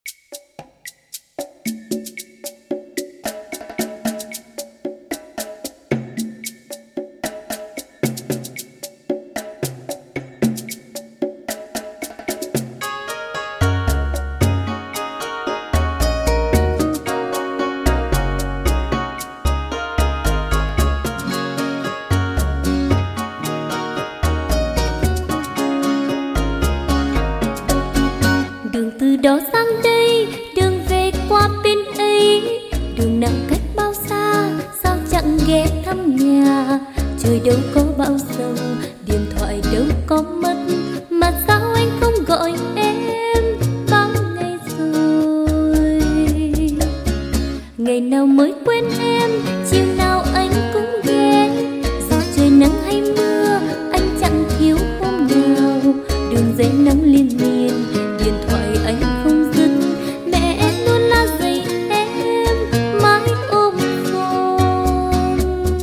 Đường từ đó sang đây, đường về qua bên ấy, đường nào cách bao xa, sao chẳng ghé thăm nhà. Trời đâu có bao giờ, điện thoại đâu có mất, mà sao anh không gọi em bao ngày rồi. Ngày nào mới quên em, chiều nào anh cũng ghé, dù trời nắng hay mưa, anh chẳng thiếu hôm nào. Đường dây nóng liên miên, điện thoại anh không dứt, mẹ em luôn la dày em mãi ôm phone.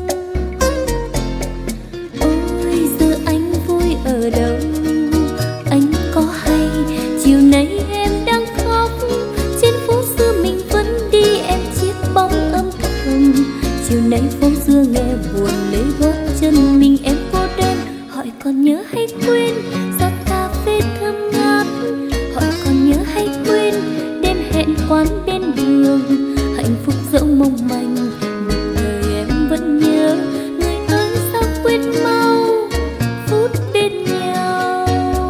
Ôi giờ anh vui ở đâu, anh có hay chiều nay em đang khóc, trên phố xưa mình vẫn đi em chiếc bóng âm thầm. Chiều nay phố xưa nghe buồn lấy gót chân mình em cô đơn, hỏi còn nhớ hay quên giọt cà phê thơm ngát, hỏi còn nhớ hay quên đêm hẹn quán bên đường. Hạnh phúc dẫu mong manh, một đời em vẫn nhớ, người ơi sao quên mau phút bên nhau.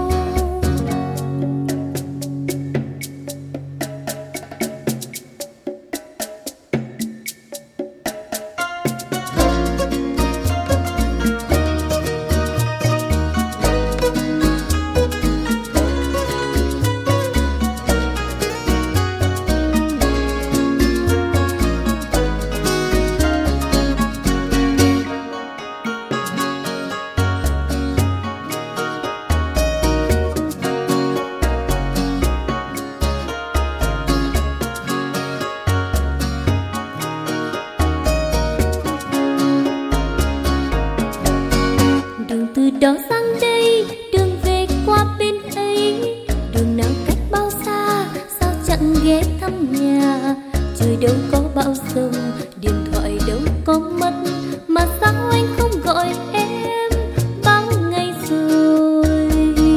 Đường từ đó sang đây, đường về qua bên ấy, đường nào cách bao xa, sao chẳng ghé thăm nhà. Trời đâu có bao giờ, điện thoại đâu có mất, mà sao anh không gọi em bao ngày rồi.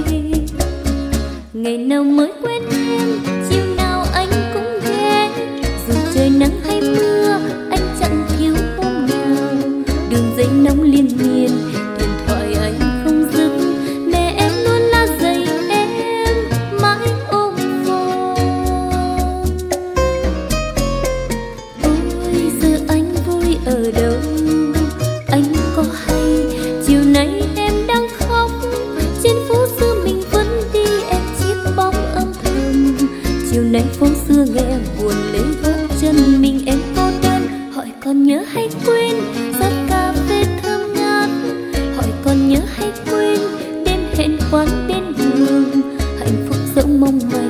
Ngày nào mới quên em, chiều nào anh cũng ghé, dù trời nắng hay mưa, anh chẳng thiếu hôm nào. Đường dây nóng liên miên, điện thoại anh không dứt, mẹ em luôn la dày em mãi ôm phone. Ôi giờ anh vui ở đâu, anh có hay chiều nay em đang khóc, trên phố xưa mình vẫn đi em chiếc bóng âm thầm. Chiều nay phố xưa nghe buồn lấy gót chân mình em cô đơn, hỏi còn nhớ hay quên giọt cà phê thơm ngát, hỏi còn nhớ hay quên đêm hẹn quán bên đường. Hạnh phúc dẫu mong manh,